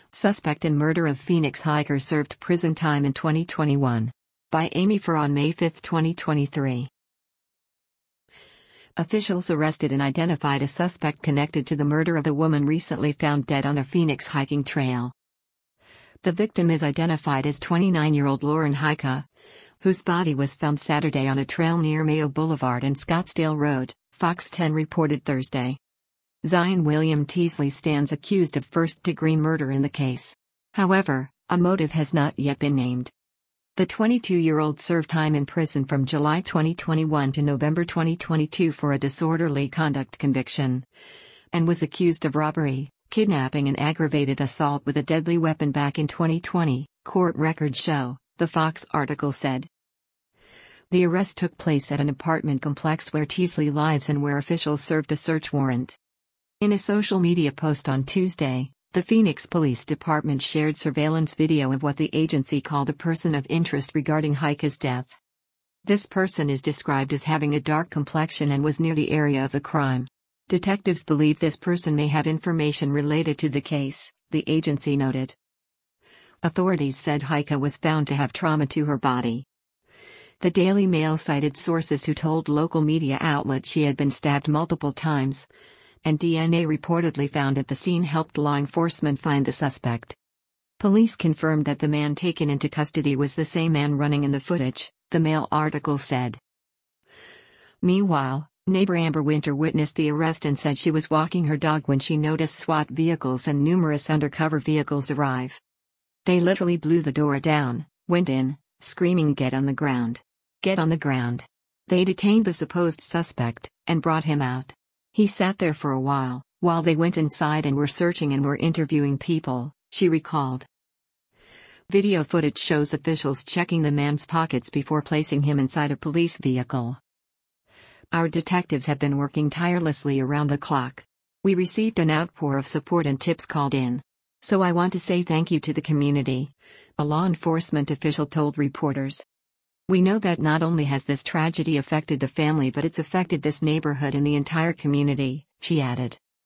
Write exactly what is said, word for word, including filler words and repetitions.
Suspect in murder of Phoenix hiker served prison time in twenty twenty-one. By Amy Farr on May fifth, twenty twenty-three. Officials arrested and identified a suspect connected to the murder of a woman recently found dead on a Phoenix hiking trail. The victim is identified as twenty-nine-year-old Lauren Hica, whose body was found Saturday on a trail near Mayo Boulevard and Scottsdale Road, Fox ten reported Thursday. Zion William Teasley stands accused of first-degree murder in the case. However, a motive has not yet been named. The twenty-two-year-old served time in prison from July twenty twenty-one to November twenty twenty-two for a disorderly conduct conviction, and was accused of robbery, kidnapping and aggravated assault with a deadly weapon back in twenty twenty, court records show, the Fox article said. The arrest took place at an apartment complex where Teasley lives and where officials served a search warrant. In a social media post on Tuesday, the Phoenix Police Department shared surveillance video of what the agency called a person of interest regarding Hica's death. This person is described as having a dark complexion and was near the area of the crime. Detectives believe this person may have information related to the case, the agency noted. Authorities said Hica was found to have trauma to her body. The Daily Mail cited sources who told local media outlets she had been stabbed multiple times, and D N A reportedly found at the scene helped law enforcement find the suspect. Police confirmed that the man taken into custody was the same man running in the footage, the Mail article said. Meanwhile, neighbor Amber Winter witnessed the arrest and said she was walking her dog when she noticed SWAT vehicles and numerous undercover vehicles arrive. They literally blew the door down, went in, screaming, "Get on the ground! Get on the ground!" They detained the supposed suspect, and brought him out. He sat there for a while, while they went inside and were searching and were interviewing people, she recalled. Video footage shows officials checking the man's pockets before placing him inside a police vehicle. Our detectives have been working tirelessly around the clock. We received an outpour of support and tips called in. So I want to say thank you to the community, a law enforcement official told reporters. We know that not only has this tragedy affected the family but it's affected this neighborhood and the entire community, she added.